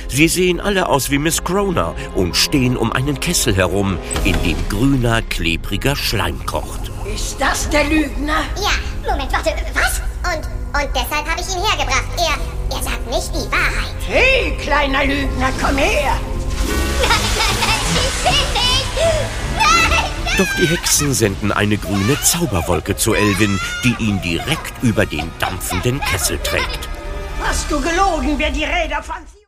Sie sehen alle aus wie Miss Crowner und stehen um einen Kessel herum, in dem grüner, klebriger Schleim kocht. Ist das der Lügner? Ja, Moment, warte, was? Und deshalb habe ich ihn hergebracht. Er sagt nicht die Wahrheit. Hey, kleiner Lügner, komm her! Ich will nicht! Nein! Doch die Hexen senden eine grüne Zauberwolke zu Elvin, die ihn direkt über den dampfenden Kessel trägt. Hast du gelogen, wer die Räder von...